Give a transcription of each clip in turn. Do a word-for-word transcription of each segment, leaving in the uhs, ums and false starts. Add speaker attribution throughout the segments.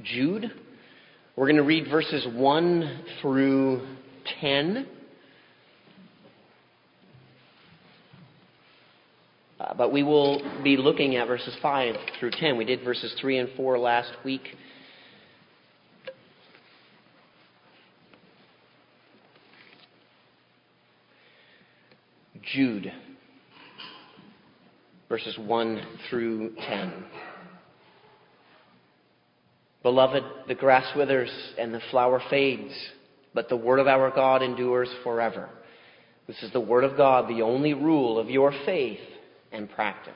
Speaker 1: Jude. We're going to read verses one through ten. Uh, but we will be looking at verses five through ten. We did verses three and four last week. Jude, verses one through ten. Beloved, the grass withers and the flower fades, but the word of our God endures forever. This is the word of God, the only rule of your faith and practice.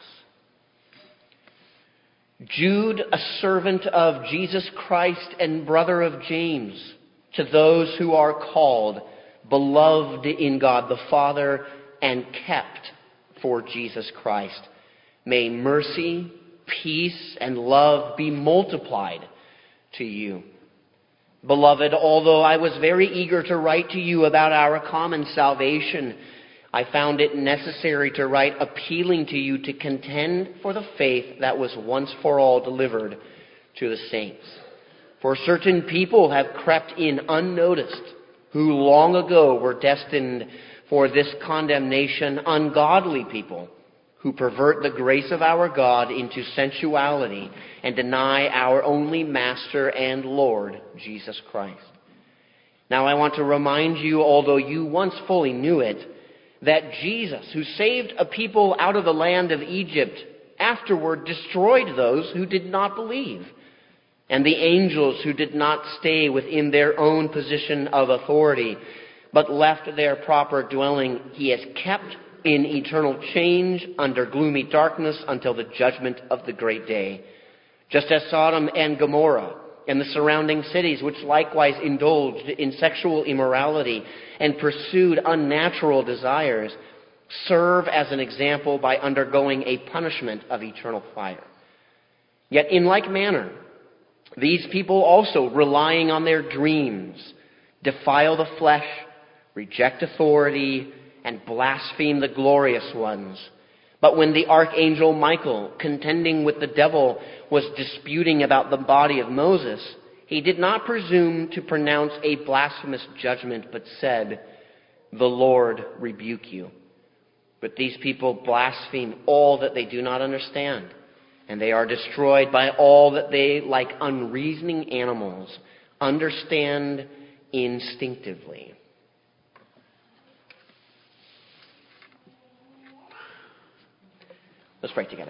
Speaker 1: Jude, a servant of Jesus Christ and brother of James, to those who are called, beloved in God the Father, and kept for Jesus Christ. May mercy, peace, and love be multiplied to you. Beloved, although I was very eager to write to you about our common salvation, I found it necessary to write appealing to you to contend for the faith that was once for all delivered to the saints. For certain people have crept in unnoticed, who long ago were destined for this condemnation, ungodly people who pervert the grace of our God into sensuality and deny our only Master and Lord, Jesus Christ. Now I want to remind you, although you once fully knew it, that Jesus, who saved a people out of the land of Egypt, afterward destroyed those who did not believe, and the angels who did not stay within their own position of authority, but left their proper dwelling, he has kept in eternal change under gloomy darkness until the judgment of the great day. Just as Sodom and Gomorrah and the surrounding cities, which likewise indulged in sexual immorality and pursued unnatural desires, serve as an example by undergoing a punishment of eternal fire. Yet in like manner, these people also, relying on their dreams, defile the flesh, reject authority, and blaspheme the glorious ones. But when the archangel Michael, contending with the devil, was disputing about the body of Moses, he did not presume to pronounce a blasphemous judgment, but said, "The Lord rebuke you." But these people blaspheme all that they do not understand, and they are destroyed by all that they, like unreasoning animals, understand instinctively. Let's pray together.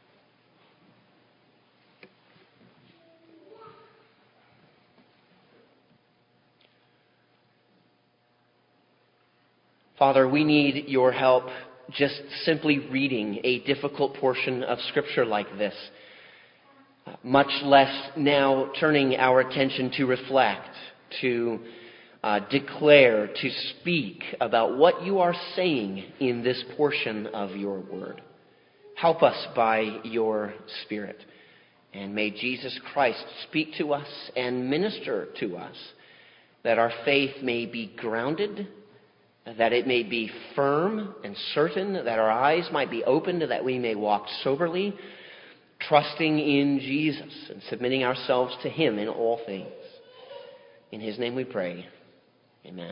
Speaker 1: Father, we need your help just simply reading a difficult portion of Scripture like this, much less now turning our attention to reflect, to uh, declare, to speak about what you are saying in this portion of your word. Help us by your Spirit. And may Jesus Christ speak to us and minister to us, that our faith may be grounded, that it may be firm and certain, that our eyes might be opened, that we may walk soberly, trusting in Jesus and submitting ourselves to him in all things. In his name we pray. Amen.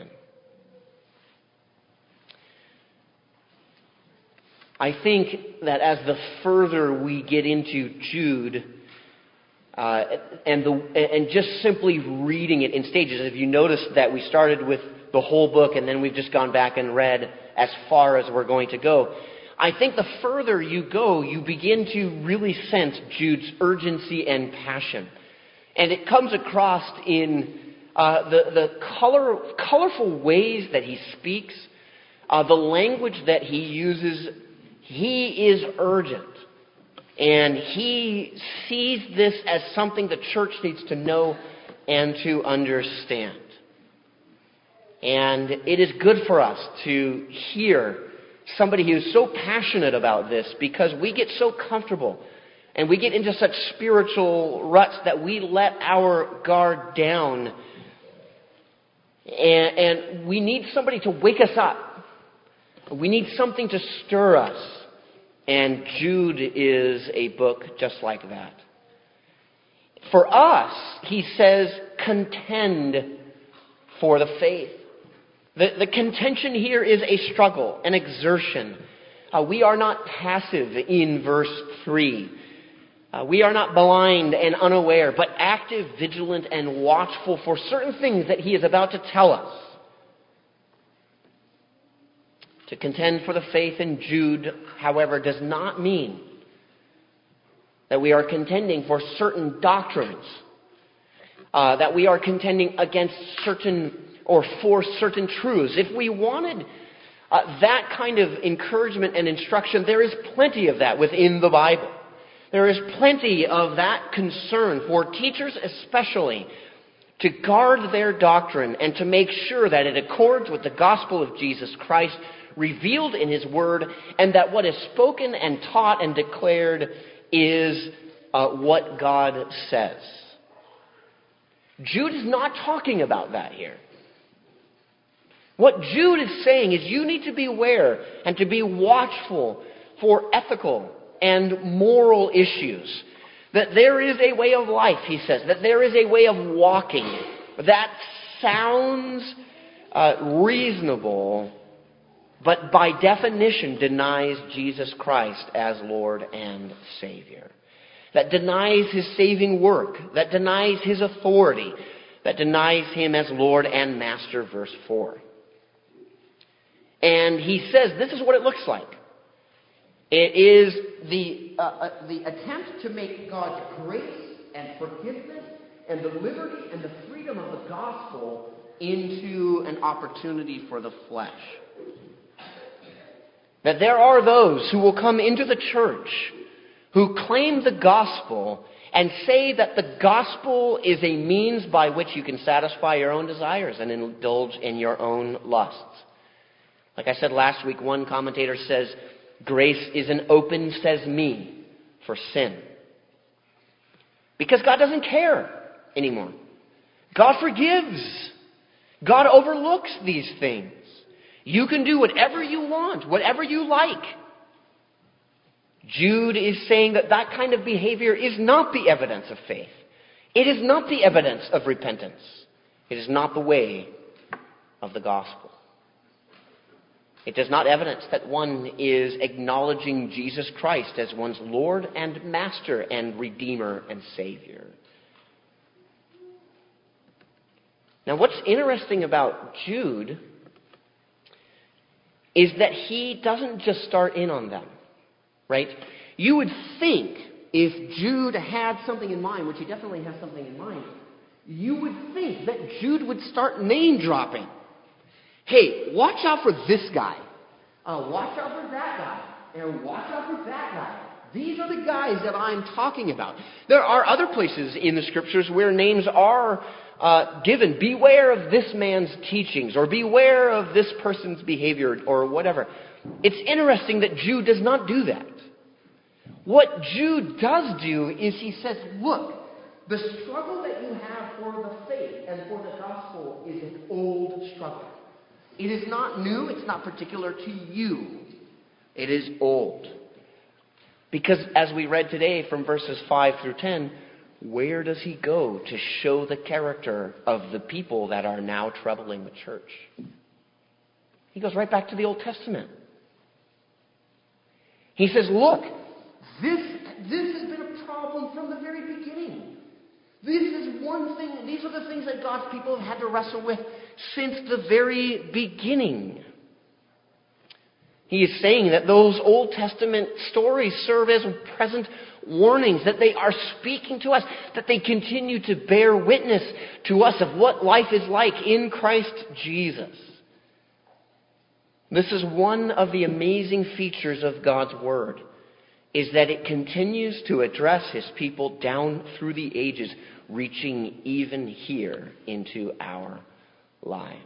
Speaker 1: I think that as the further we get into Jude, uh, and the and just simply reading it in stages, if you notice that we started with the whole book and then we've just gone back and read as far as we're going to go, I think the further you go, you begin to really sense Jude's urgency and passion. And it comes across in uh, the, the color, colorful ways that he speaks, uh, the language that he uses. He is urgent, and he sees this as something the church needs to know and to understand. And it is good for us to hear somebody who's so passionate about this, because we get so comfortable and we get into such spiritual ruts that we let our guard down, and, and we need somebody to wake us up. We need something to stir us. And Jude is a book just like that. For us, he says, contend for the faith. The, the contention here is a struggle, an exertion. Uh, we are not passive in verse three. Uh, we are not blind and unaware, but active, vigilant, and watchful for certain things that he is about to tell us. To contend for the faith in Jude, however, does not mean that we are contending for certain doctrines, uh, that we are contending against certain or for certain truths. If we wanted uh, that kind of encouragement and instruction, there is plenty of that within the Bible. There is plenty of that concern for teachers especially to guard their doctrine and to make sure that it accords with the gospel of Jesus Christ revealed in his word, and that what is spoken and taught and declared is uh, what God says. Jude is not talking about that here. What Jude is saying is you need to be aware and to be watchful for ethical and moral issues. That there is a way of life, he says, that there is a way of walking that sounds uh, reasonable, but by definition denies Jesus Christ as Lord and Savior. That denies his saving work. That denies his authority. That denies him as Lord and Master, verse four. And he says this is what it looks like. It is the, uh, uh, the attempt to make God's grace and forgiveness and the liberty and the freedom of the gospel into an opportunity for the flesh. That there are those who will come into the church who claim the gospel and say that the gospel is a means by which you can satisfy your own desires and indulge in your own lusts. Like I said last week, one commentator says, grace is an open sesame for sin. Because God doesn't care anymore. God forgives. God overlooks these things. You can do whatever you want, whatever you like. Jude is saying that that kind of behavior is not the evidence of faith. It is not the evidence of repentance. It is not the way of the gospel. It does not evidence that one is acknowledging Jesus Christ as one's Lord and Master and Redeemer and Savior. Now, what's interesting about Jude is that he doesn't just start in on them, right? You would think if Jude had something in mind, which he definitely has something in mind, you would think that Jude would start name dropping. Hey, watch out for this guy. Uh, watch out for that guy. And watch out for that guy. These are the guys that I'm talking about. There are other places in the scriptures where names are uh, given. Beware of this man's teachings, or beware of this person's behavior, or whatever. It's interesting that Jude does not do that. What Jude does do is he says, look, the struggle that you have for the faith and for the gospel is an old struggle. It is not new. It's not particular to you. It is old. Because as we read today from verses five through ten, where does he go to show the character of the people that are now troubling the church? He goes right back to the Old Testament. He says, look, this, this has been a problem from the very beginning. This is one thing, these are the things that God's people have had to wrestle with since the very beginning. He is saying that those Old Testament stories serve as present warnings, that they are speaking to us, that they continue to bear witness to us of what life is like in Christ Jesus. This is one of the amazing features of God's Word, is that it continues to address His people down through the ages, reaching even here into our lives.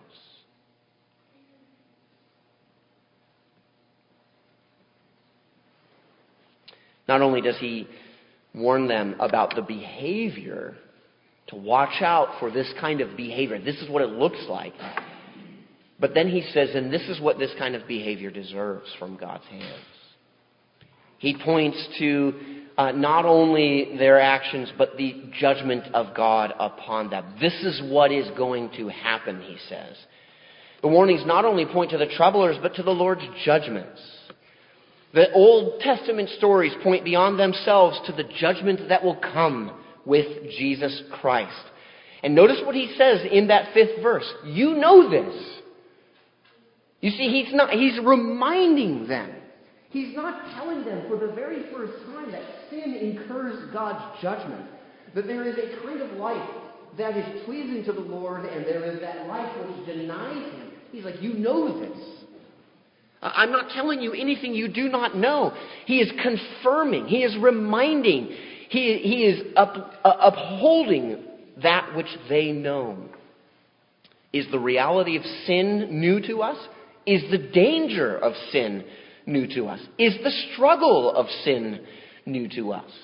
Speaker 1: Not only does he warn them about the behavior, to watch out for this kind of behavior. This is what it looks like. But then he says, and this is what this kind of behavior deserves from God's hands. He points to uh, uh, not only their actions, but the judgment of God upon them. This is what is going to happen, he says. The warnings not only point to the troublers, but to the Lord's judgments. The Old Testament stories point beyond themselves to the judgment that will come with Jesus Christ. And notice what he says in that fifth verse. You know this. You see, he's not, he's reminding them. He's not telling them for the very first time that sin incurs God's judgment. That there is a kind of life that is pleasing to the Lord, and there is that life which denies him. He's like, you know this. I'm not telling you anything you do not know. He is confirming. He is reminding. He, he is up, uh, upholding that which they know. Is the reality of sin new to us? Is the danger of sin new to us? Is the struggle of sin new to us?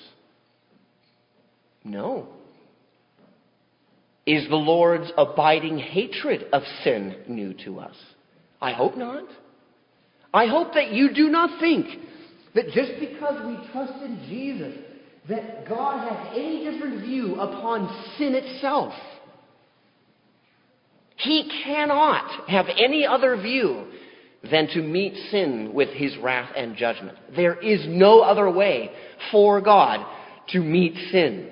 Speaker 1: No. Is the Lord's abiding hatred of sin new to us? I hope not. I hope that you do not think that just because we trust in Jesus, that God has any different view upon sin itself. He cannot have any other view than to meet sin with his wrath and judgment. There is no other way for God to meet sin,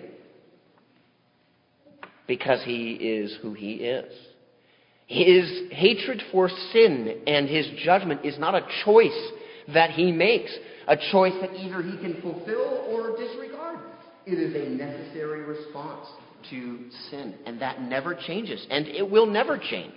Speaker 1: because he is who he is. His hatred for sin and his judgment is not a choice that he makes, a choice that either he can fulfill or disregard. It is a necessary response to sin, and that never changes, and it will never change.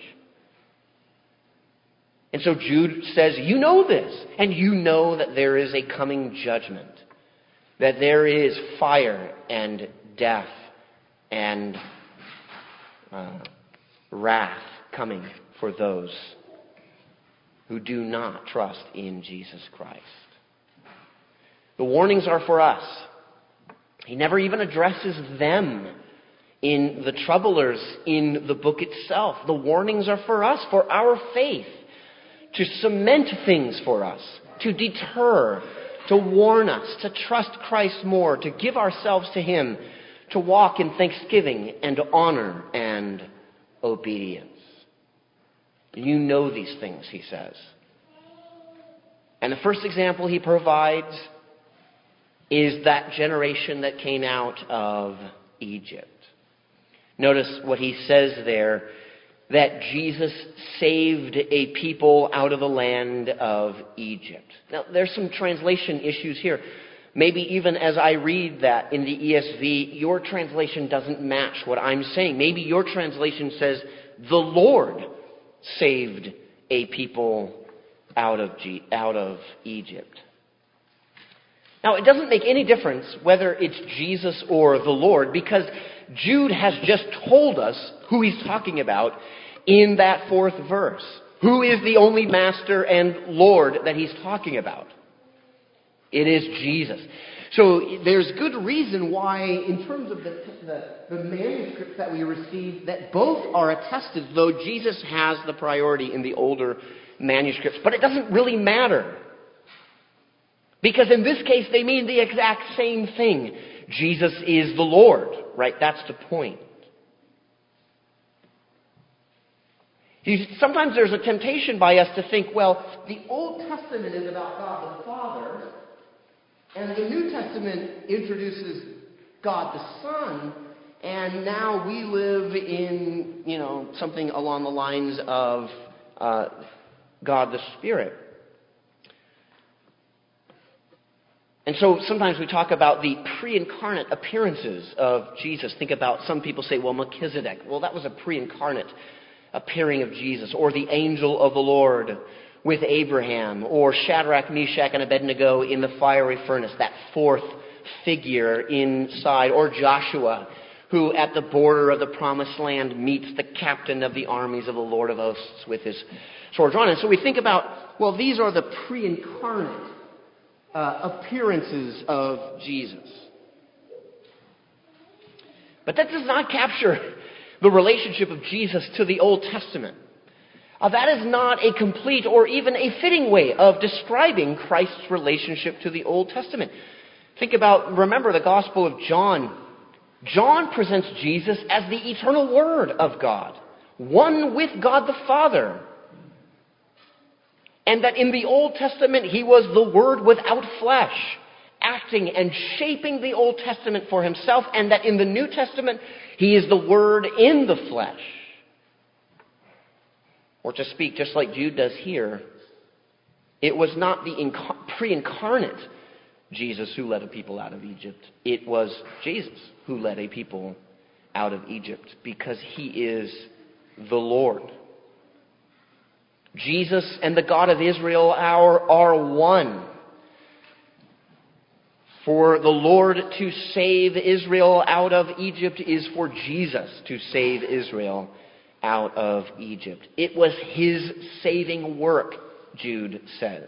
Speaker 1: And so Jude says, you know this, and you know that there is a coming judgment, that there is fire and death and uh, wrath coming for those who do not trust in Jesus Christ. The warnings are for us. He never even addresses them in the troublers in the book itself. The warnings are for us, for our faith, to cement things for us, to deter, to warn us, to trust Christ more, to give ourselves to him, to walk in thanksgiving and honor and obedience. You know these things, he says. And the first example he provides is that generation that came out of Egypt. Notice what he says there, that Jesus saved a people out of the land of Egypt. Now, there's some translation issues here. Maybe even as I read that in the E S V, your translation doesn't match what I'm saying. Maybe your translation says, the Lord saved a people out of, G- out of Egypt. Now, it doesn't make any difference whether it's Jesus or the Lord, because Jude has just told us who he's talking about in that fourth verse. Who is the only master and Lord that he's talking about? It is Jesus. So there's good reason why, in terms of the, the, the manuscripts that we receive, that both are attested, though Jesus has the priority in the older manuscripts. But it doesn't really matter, because in this case they mean the exact same thing. Jesus is the Lord, right? That's the point. Sometimes there's a temptation by us to think, well, the Old Testament is about God the Father, and the New Testament introduces God the Son, and now we live in, you know, something along the lines of uh, God the Spirit. And so sometimes we talk about the pre-incarnate appearances of Jesus. Think about, some people say, well, Melchizedek. Well, that was a pre-incarnate appearing of Jesus. Or the angel of the Lord with Abraham. Or Shadrach, Meshach, and Abednego in the fiery furnace. That fourth figure inside. Or Joshua, who at the border of the promised land meets the captain of the armies of the Lord of hosts with his sword drawn. And so we think about, well, these are the pre-incarnate Uh, appearances of Jesus. But that does not capture the relationship of Jesus to the Old Testament. Uh, that is not a complete or even a fitting way of describing Christ's relationship to the Old Testament. Think about, remember the Gospel of John. John presents Jesus as the eternal Word of God, one with God the Father. And that in the Old Testament, he was the Word without flesh, acting and shaping the Old Testament for himself. And that in the New Testament, he is the Word in the flesh. Or to speak just like Jude does here, it was not the inc- pre-incarnate Jesus who led a people out of Egypt. It was Jesus who led a people out of Egypt because he is the Lord. Jesus and the God of Israel are, are one. For the Lord to save Israel out of Egypt is for Jesus to save Israel out of Egypt. It was his saving work, Jude says.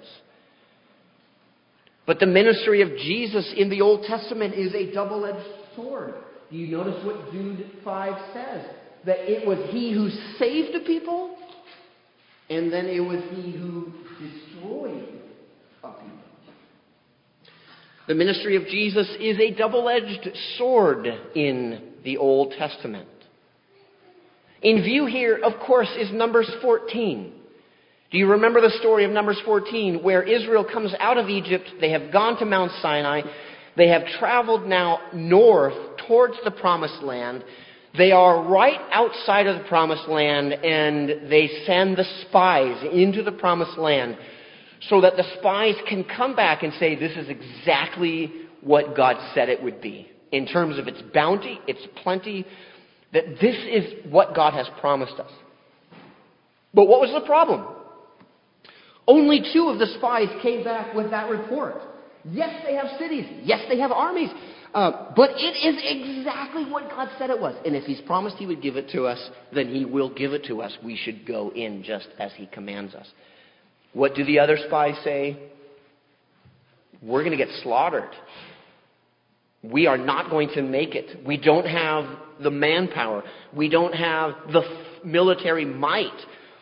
Speaker 1: But the ministry of Jesus in the Old Testament is a double-edged sword. Do you notice what Jude five says? That it was he who saved the people, and then it was he who destroyed a people. The ministry of Jesus is a double-edged sword in the Old Testament. In view here, of course, is Numbers fourteen. Do you remember the story of Numbers fourteen, where Israel comes out of Egypt? They have gone to Mount Sinai. They have traveled now north towards the Promised Land. They are right outside of the Promised Land, and they send the spies into the Promised Land so that the spies can come back and say, this is exactly what God said it would be. In terms of its bounty, its plenty, that this is what God has promised us. But what was the problem? Only two of the spies came back with that report. Yes, they have cities. Yes, they have armies. Uh, but it is exactly what God said it was. And if he's promised he would give it to us, then he will give it to us. We should go in just as he commands us. What do the other spies say? We're going to get slaughtered. We are not going to make it. We don't have the manpower. We don't have the military might.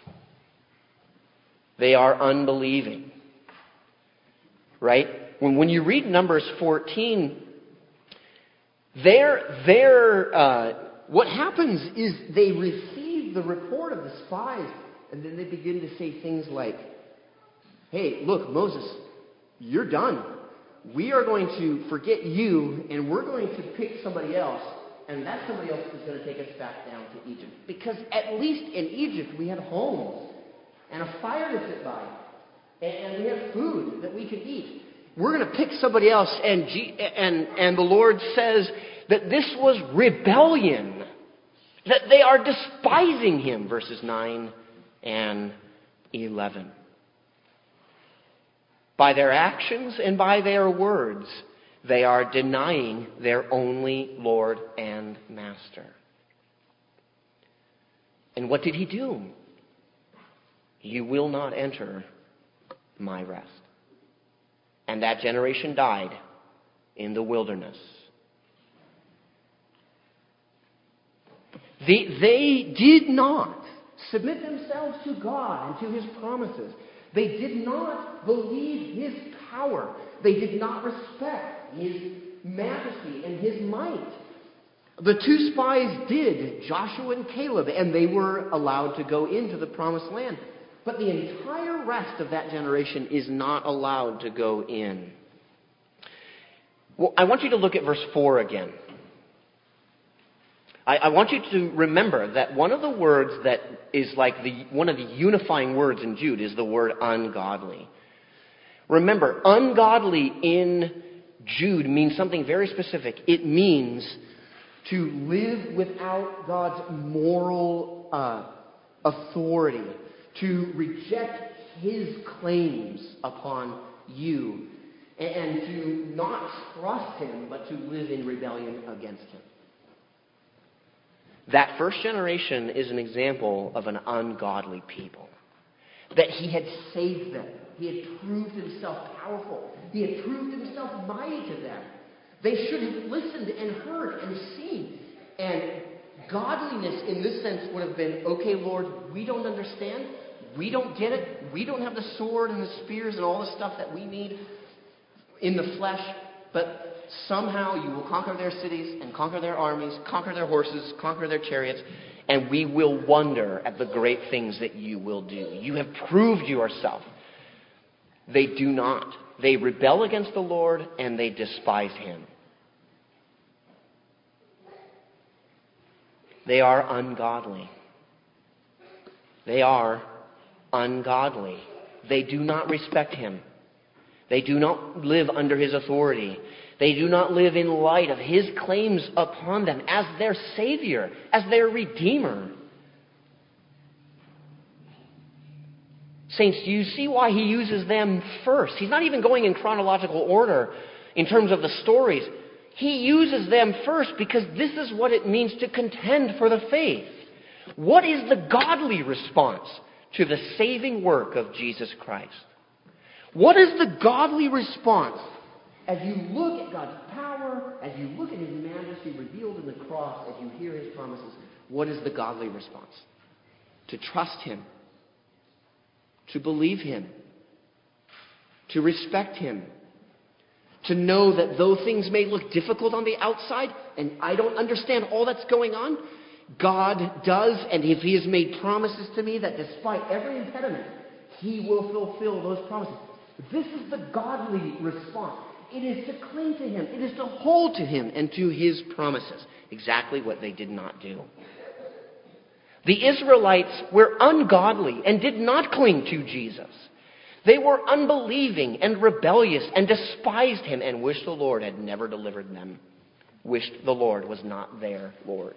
Speaker 1: They are unbelieving. Right? When, when you read Numbers fourteen, there, there, uh, what happens is they receive the report of the spies, and then they begin to say things like, hey, look, Moses, you're done. We are going to forget you, and we're going to pick somebody else, and that somebody else is going to take us back down to Egypt. Because at least in Egypt, we had homes and a fire to sit by, and we have food that we could eat. We're going to pick somebody else, and G- and and the Lord says that this was rebellion, that they are despising him, verses nine and eleven. By their actions and by their words, they are denying their only Lord and Master. And what did he do? You will not enter my rest. And that generation died in the wilderness. They, they did not submit themselves to God and to his promises. They did not believe his power. They did not respect his majesty and his might. The two spies did, Joshua and Caleb, and they were allowed to go into the promised land. But the entire rest of that generation is not allowed to go in. Well, I want you to look at verse four again. I, I want you to remember that one of the words that is like the one of the unifying words in Jude is the word ungodly. Remember, ungodly in Jude means something very specific. It means to live without God's moral uh, authority, to reject his claims upon you, and to not trust him, but to live in rebellion against him. That first generation is an example of an ungodly people. That he had saved them. He had proved himself powerful. He had proved himself mighty to them. They should have listened and heard and seen. And godliness in this sense would have been, okay, Lord, we don't understand. We don't get it. We don't have the sword and the spears and all the stuff that we need in the flesh. But somehow you will conquer their cities and conquer their armies, conquer their horses, conquer their chariots, and we will wonder at the great things that you will do. You have proved yourself. They do not. They rebel against the Lord and they despise him. They are ungodly. They are ungodly. They do not respect him. They do not live under his authority. They do not live in light of his claims upon them as their Savior, as their Redeemer. Saints, do you see why he uses them first? He's not even going in chronological order in terms of the stories. He uses them first because this is what it means to contend for the faith. What is the godly response to the saving work of Jesus Christ? What is the godly response as you look at God's power, as you look at his majesty revealed in the cross, as you hear his promises? What is the godly response? To trust him, to believe him, to respect him, to know that though things may look difficult on the outside, and I don't understand all that's going on, God does, and if he has made promises to me that despite every impediment, he will fulfill those promises. This is the godly response. It is to cling to him. It is to hold to him and to his promises. Exactly what they did not do. The Israelites were ungodly and did not cling to Jesus. They were unbelieving and rebellious and despised him and wished the Lord had never delivered them. Wished the Lord was not their Lord.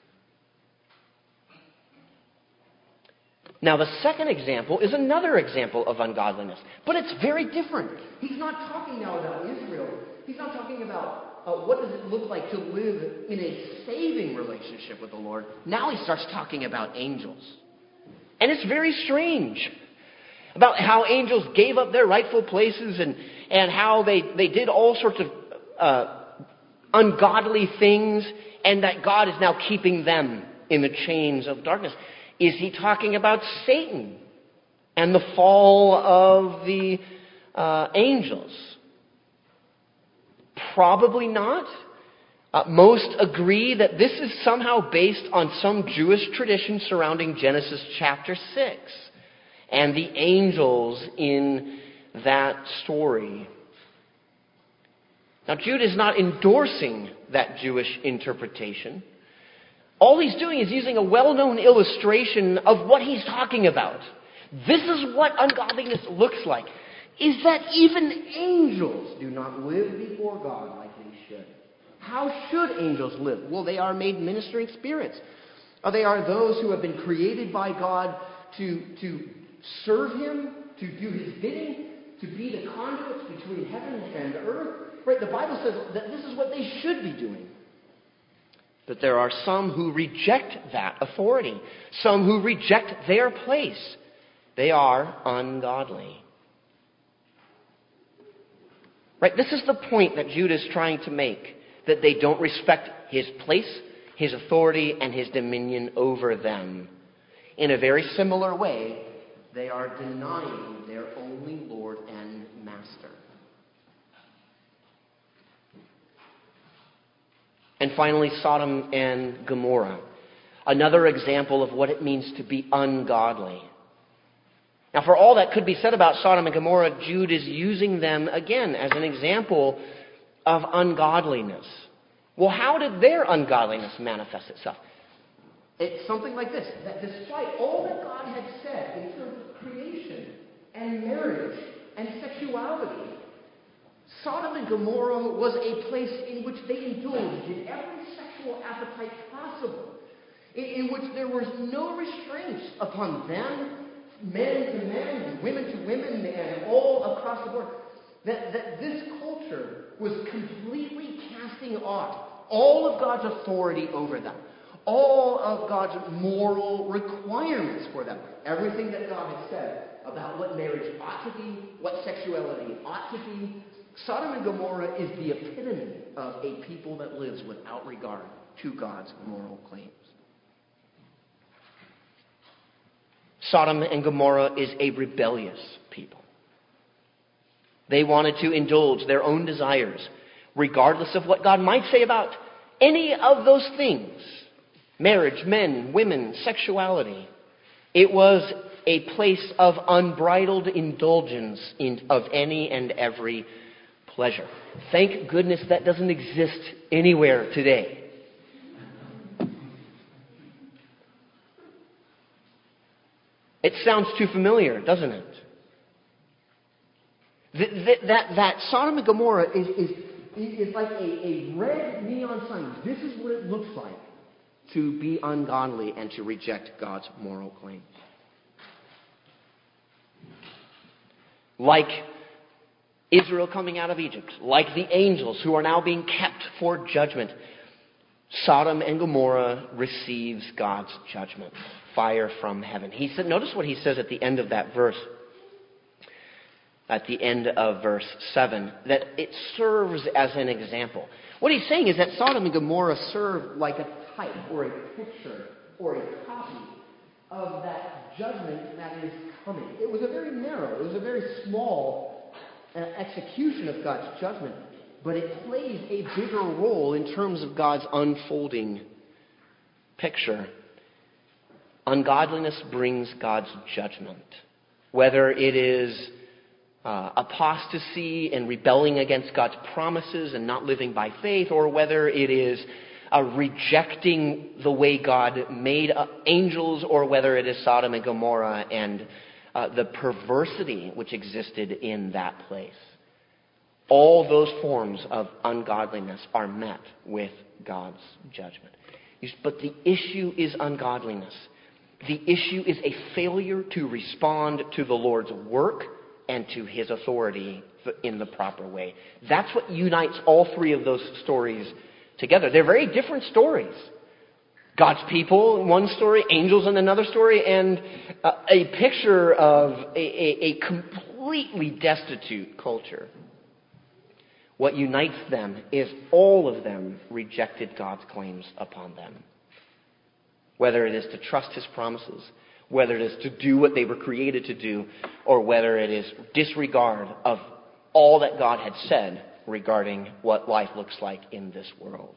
Speaker 1: Now, the second example is another example of ungodliness, but it's very different. He's not talking now about Israel. He's not talking about uh, what does it look like to live in a saving relationship with the Lord. Now he starts talking about angels. And it's very strange about how angels gave up their rightful places and, and how they, they did all sorts of uh, ungodly things, and that God is now keeping them in the chains of darkness. Is he talking about Satan and the fall of the uh, angels? Probably not. Uh, most agree that this is somehow based on some Jewish tradition surrounding Genesis chapter six and the angels in that story. Now, Jude is not endorsing that Jewish interpretation. All he's doing is using a well-known illustration of what he's talking about. This is what ungodliness looks like. Is that even angels do not live before God like they should. How should angels live? Well, they are made ministering spirits. Or they are those who have been created by God to, to serve him, to do his bidding, to be the conduits between heaven and earth. Right? The Bible says that this is what they should be doing. But there are some who reject that authority. Some who reject their place. They are ungodly. Right? This is the point that Jude is trying to make. That they don't respect his place, his authority, and his dominion over them. In a very similar way, they are denying their only Lord and Master. And finally, Sodom and Gomorrah. Another example of what it means to be ungodly. Now, for all that could be said about Sodom and Gomorrah, Jude is using them again as an example of ungodliness. Well, how did their ungodliness manifest itself? It's something like this, that despite all that God had said in terms of creation and marriage and sexuality, Sodom and Gomorrah was a place in which they indulged in every sexual appetite possible, in, in which there was no restraints upon them, men to men, and women to women, and all across the board. That, that this culture was completely casting off all of God's authority over them, all of God's moral requirements for them, everything that God had said about what marriage ought to be, what sexuality ought to be. Sodom and Gomorrah is the epitome of a people that lives without regard to God's moral claims. Sodom and Gomorrah is a rebellious people. They wanted to indulge their own desires regardless of what God might say about any of those things. Marriage, men, women, sexuality. It was a place of unbridled indulgence in, of any and every pleasure. Thank goodness that doesn't exist anywhere today. It sounds too familiar, doesn't it? That, that, that Sodom and Gomorrah is, is, is like a, a red neon sign. This is what it looks like to be ungodly and to reject God's moral claims. Like Israel coming out of Egypt, like the angels who are now being kept for judgment, Sodom and Gomorrah receives God's judgment, fire from heaven. He said, notice what he says at the end of that verse, at the end of verse seven, that it serves as an example. What he's saying is that Sodom and Gomorrah serve like a type or a picture or a copy of that judgment that is coming. It was a very narrow, it was a very small uh, execution of God's judgment, but it plays a bigger role in terms of God's unfolding picture. Ungodliness brings God's judgment. Whether it is uh, apostasy and rebelling against God's promises and not living by faith, or whether it is uh, rejecting the way God made uh, angels, or whether it is Sodom and Gomorrah and uh, the perversity which existed in that place. All those forms of ungodliness are met with God's judgment. But the issue is ungodliness. The issue is a failure to respond to the Lord's work and to His authority in the proper way. That's what unites all three of those stories together. They're very different stories. God's people in one story, angels in another story, and uh, a picture of a, a, a completely destitute culture. What unites them is all of them rejected God's claims upon them. Whether it is to trust His promises, whether it is to do what they were created to do, or whether it is disregard of all that God had said regarding what life looks like in this world.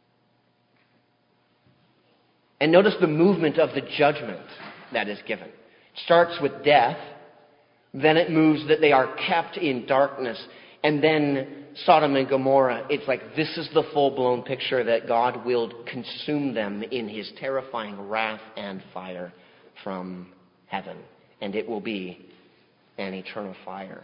Speaker 1: And notice the movement of the judgment that is given. It starts with death, then it moves that they are kept in darkness, and then Sodom and Gomorrah, it's like this is the full-blown picture that God will consume them in His terrifying wrath and fire from heaven. And it will be an eternal fire.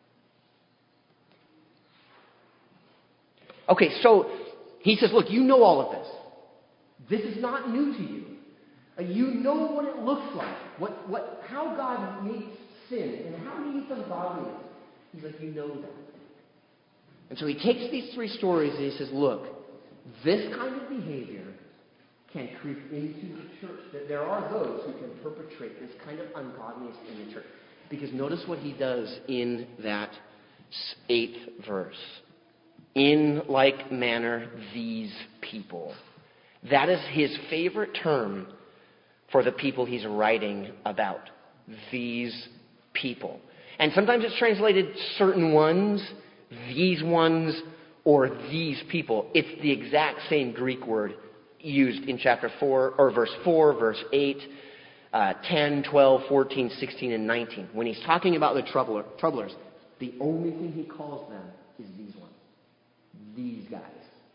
Speaker 1: Okay, so he says, look, you know all of this. This is not new to you. Uh, You know what it looks like, what, what, how God meets sin and how He meets ungodliness. He's like, you know that. And so he takes these three stories and he says, look, this kind of behavior can creep into the church. That there are those who can perpetrate this kind of ungodliness in the church. Because notice what he does in that eighth verse. In like manner, these people. That is his favorite term for the people he's writing about. These people. And sometimes it's translated certain ones, these ones, or these people. It's the exact same Greek word used in chapter four, or verse four, verse eight, uh, ten, twelve, fourteen, sixteen, and nineteen. When he's talking about the troubler, troublers, the only thing he calls them is these ones. These guys.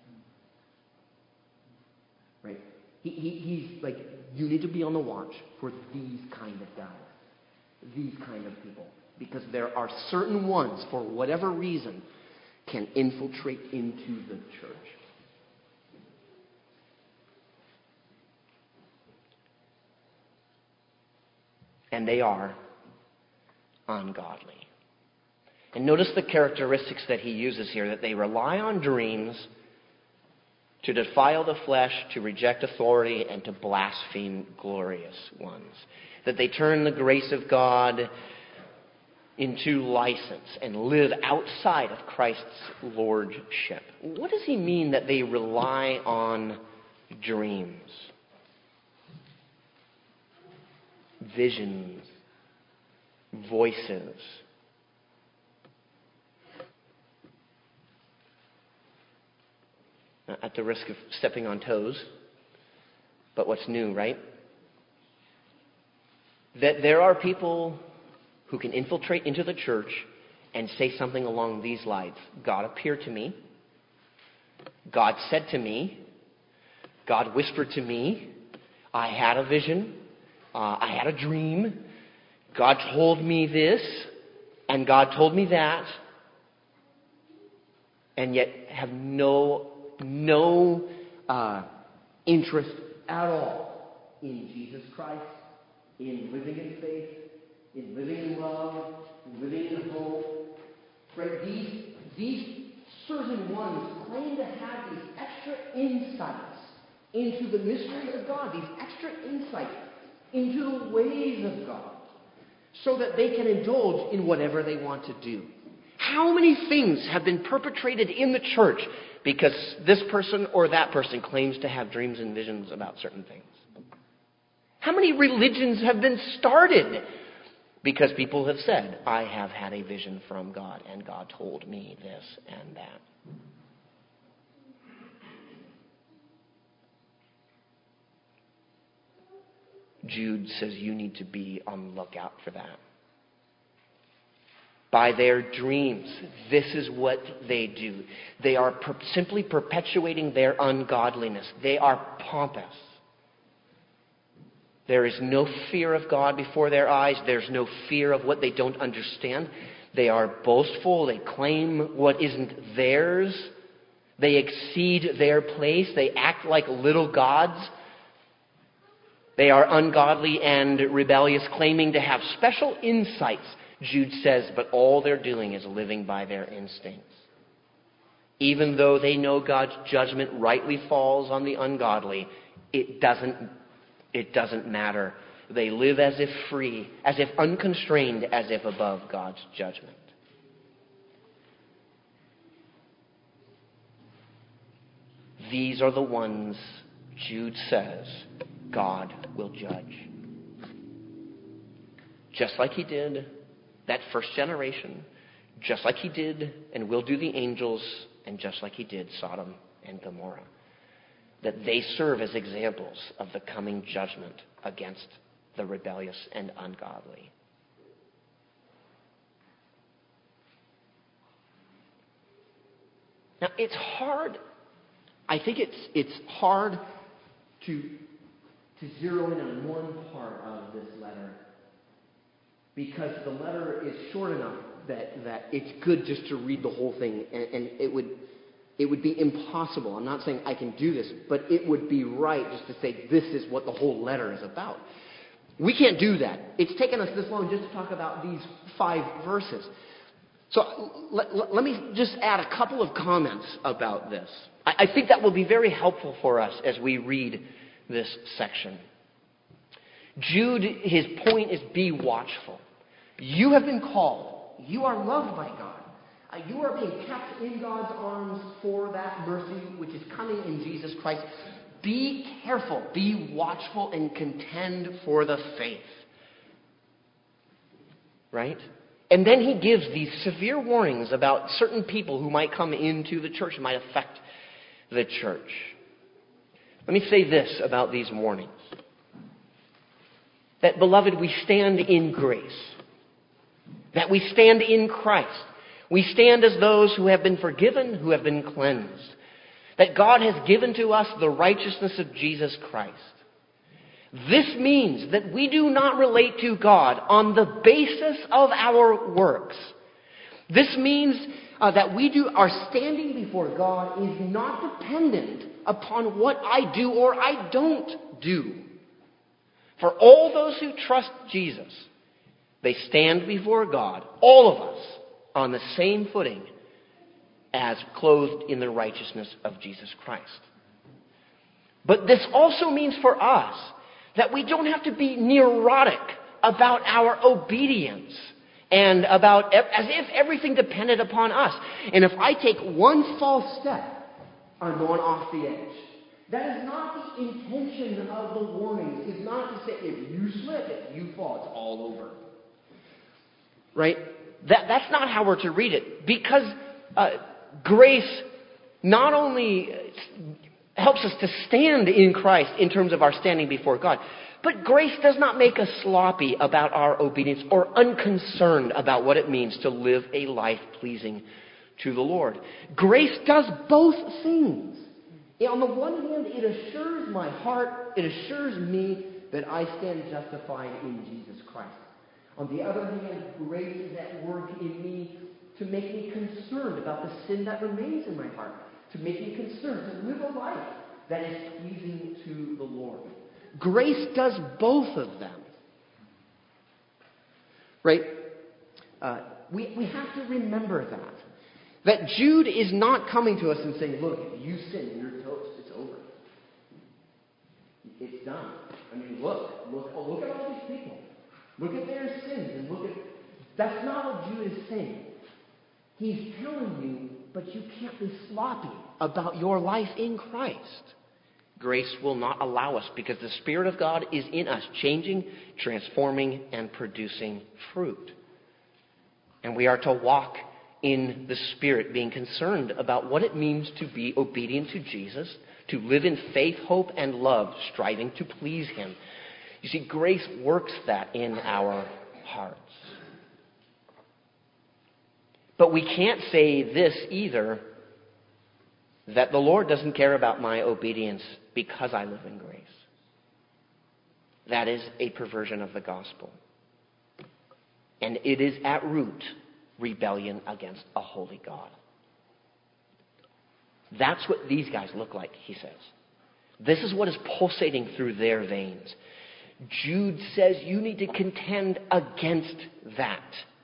Speaker 1: Right? He, he, he's like, you need to be on the watch for these kind of guys. These kind of people. Because there are certain ones, for whatever reason, can infiltrate into the church. And they are ungodly. And notice the characteristics that he uses here, that they rely on dreams to defile the flesh, to reject authority, and to blaspheme glorious ones. That they turn the grace of God into license and live outside of Christ's lordship. What does he mean that they rely on dreams? Visions, voices. at the risk of stepping on toes, but what's new, right? That there are people who can infiltrate into the church and say something along these lines. God appeared to me. God said to me. God whispered to me. I had a vision. Uh, I had a dream. God told me this. And God told me that. And yet have no, no uh, interest at all in Jesus Christ, in living in faith, in living in love, in living in hope. Right? These, these certain ones claim to have these extra insights into the mysteries of God, these extra insights into the ways of God, so that they can indulge in whatever they want to do. How many things have been perpetrated in the church because this person or that person claims to have dreams and visions about certain things? How many religions have been started because people have said, I have had a vision from God and God told me this and that? Jude says you need to be on the lookout for that. By their dreams, this is what they do. They are per- simply perpetuating their ungodliness. They are pompous. There is no fear of God before their eyes. There's no fear of what they don't understand. They are boastful. They claim what isn't theirs. They exceed their place. They act like little gods. They are ungodly and rebellious, claiming to have special insights, Jude says, but all they're doing is living by their instincts. Even though they know God's judgment rightly falls on the ungodly, it doesn't, it doesn't matter. They live as if free, as if unconstrained, as if above God's judgment. These are the ones, Jude says, God will judge. Just like he did that first generation, just like he did and will do the angels, and just like he did Sodom and Gomorrah. That they serve as examples of the coming judgment against the rebellious and ungodly. Now, it's hard, I think it's it's hard to to zero in on one part of this letter, because the letter is short enough that, that it's good just to read the whole thing, and, and it would it would be impossible. I'm not saying I can do this, but it would be right just to say this is what the whole letter is about. We can't do that. It's taken us this long just to talk about these five verses. So let, let, let me just add a couple of comments about this. I, I think that will be very helpful for us as we read this section. Jude, his point is be watchful. You have been called. You are loved by God. Uh, you are being kept in God's arms for that mercy which is coming in Jesus Christ. Be careful. Be watchful and contend for the faith. Right? And then he gives these severe warnings about certain people who might come into the church, might affect the church. Let me say this about these warnings. That, beloved, we stand in grace. That we stand in Christ. We stand as those who have been forgiven, who have been cleansed. That God has given to us the righteousness of Jesus Christ. This means that we do not relate to God on the basis of our works. This means uh, that we do our standing before God is not dependent upon what I do or I don't do. For all those who trust Jesus, they stand before God, all of us, on the same footing as clothed in the righteousness of Jesus Christ. But this also means for us that we don't have to be neurotic about our obedience and about as if everything depended upon us. And if I take one false step, I'm going off the edge. That is not the intention of the warnings. It's not to say if you slip, if you fall, it's all over. Right? That, that's not how we're to read it. Because uh, grace not only helps us to stand in Christ in terms of our standing before God, but grace does not make us sloppy about our obedience or unconcerned about what it means to live a life pleasing to the Lord. Grace does both things. On the one hand, it assures my heart, it assures me that I stand justified in Jesus Christ. On the other hand, grace is at work in me to make me concerned about the sin that remains in my heart, to make me concerned to live a life that is pleasing to the Lord. Grace does both of them. Right? Uh, we, we have to remember that. That Jude is not coming to us and saying, look, if you sin, you're toast. It's over. It's done. I mean, look. Look, oh, look at all these people. Look at their sins and look at... That's not what Jude is saying. He's telling you, but you can't be sloppy about your life in Christ. Grace will not allow us because the Spirit of God is in us, changing, transforming, and producing fruit. And we are to walk in the Spirit, being concerned about what it means to be obedient to Jesus, to live in faith, hope, and love, striving to please Him. You see, grace works that in our hearts. But we can't say this either, that the Lord doesn't care about my obedience because I live in grace. That is a perversion of the gospel. And it is at root rebellion against a holy God. That's what these guys look like, he says. This is what is pulsating through their veins. Jude says you need to contend against that.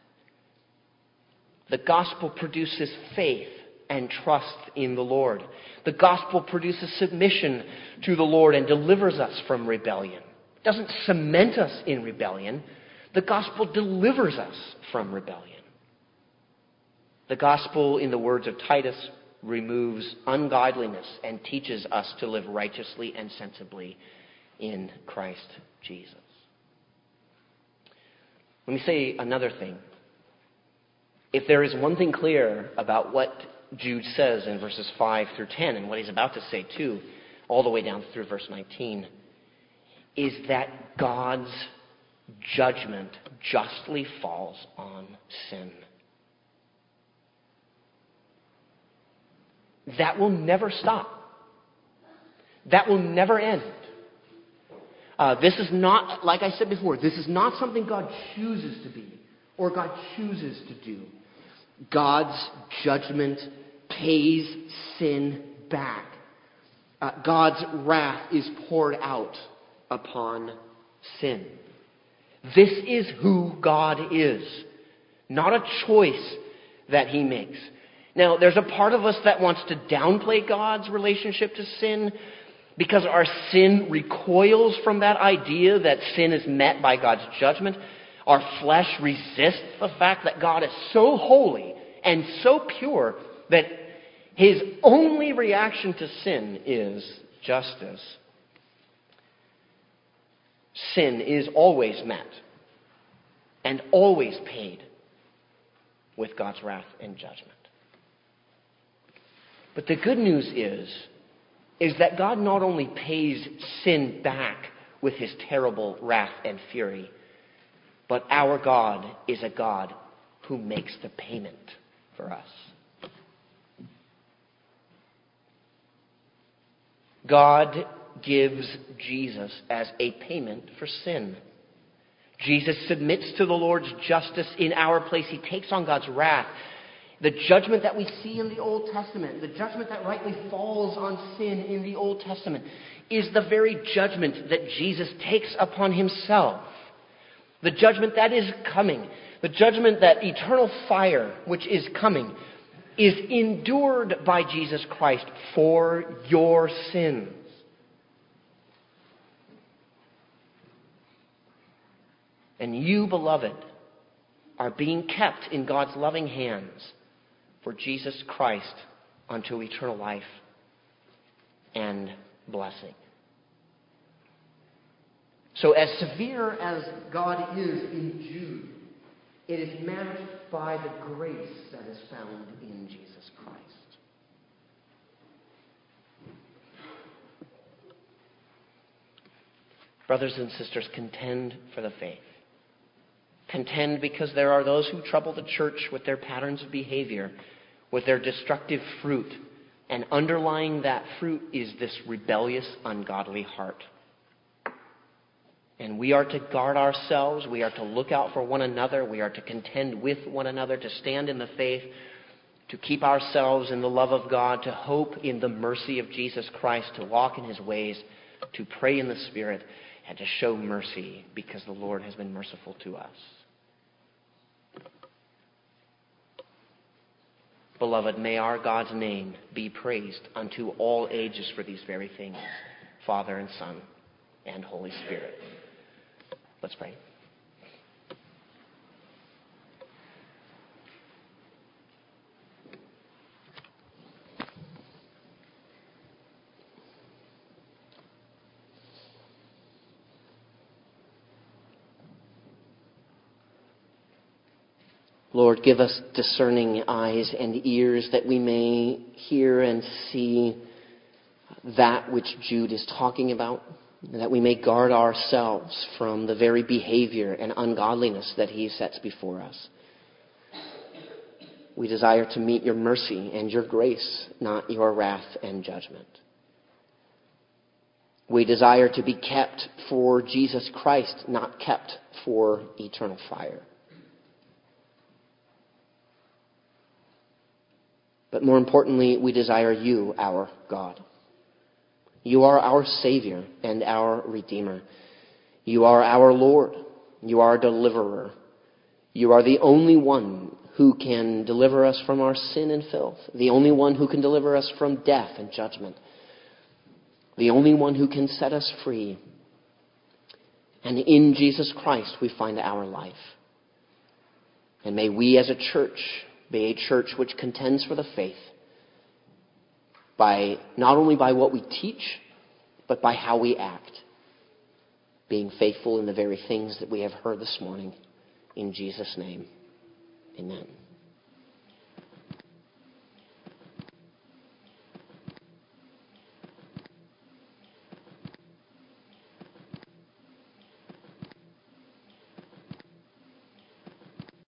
Speaker 1: The gospel produces faith and trust in the Lord. The gospel produces submission to the Lord and delivers us from rebellion. It doesn't cement us in rebellion. The gospel delivers us from rebellion. The gospel, in the words of Titus, removes ungodliness and teaches us to live righteously and sensibly in Christ Jesus. Let me say another thing. If there is one thing clear about what Jude says in verses five through ten, and what he's about to say too, all the way down through verse nineteen, is that God's judgment justly falls on sin. That will never stop. That will never end. Uh, this is not, like I said before, this is not something God chooses to be or God chooses to do. God's judgment pays sin back. Uh, God's wrath is poured out upon sin. This is who God is, not a choice that He makes. Now, there's a part of us that wants to downplay God's relationship to sin because our sin recoils from that idea that sin is met by God's judgment. Our flesh resists the fact that God is so holy and so pure that His only reaction to sin is justice. Sin is always met and always paid with God's wrath and judgment. But the good news is, is that God not only pays sin back with His terrible wrath and fury, but our God is a God who makes the payment for us. God gives Jesus as a payment for sin. Jesus submits to the Lord's justice in our place. He takes on God's wrath. The judgment that we see in the Old Testament, the judgment that rightly falls on sin in the Old Testament, is the very judgment that Jesus takes upon Himself. The judgment that is coming, the judgment that eternal fire, which is coming, is endured by Jesus Christ for your sins. And you, beloved, are being kept in God's loving hands for Jesus Christ unto eternal life and blessing. So as severe as God is in Jude, it is matched by the grace that is found in Jesus Christ. Brothers and sisters, contend for the faith. Contend because there are those who trouble the church with their patterns of behavior, with their destructive fruit. And underlying that fruit is this rebellious, ungodly heart. And we are to guard ourselves. We are to look out for one another. We are to contend with one another, to stand in the faith, to keep ourselves in the love of God, to hope in the mercy of Jesus Christ, to walk in his ways, to pray in the Spirit, and to show mercy because the Lord has been merciful to us. Beloved, may our God's name be praised unto all ages for these very things, Father and Son and Holy Spirit. Let's pray. Lord, give us discerning eyes and ears that we may hear and see that which Jude is talking about, and that we may guard ourselves from the very behavior and ungodliness that he sets before us. We desire to meet your mercy and your grace, not your wrath and judgment. We desire to be kept for Jesus Christ, not kept for eternal fire. But more importantly, we desire you, our God. You are our Savior and our Redeemer. You are our Lord. You are our deliverer. You are the only one who can deliver us from our sin and filth. The only one who can deliver us from death and judgment. The only one who can set us free. And in Jesus Christ we find our life. And may we as a church be a church which contends for the faith by not only by what we teach, but by how we act, being faithful in the very things that we have heard this morning. In Jesus' name, amen.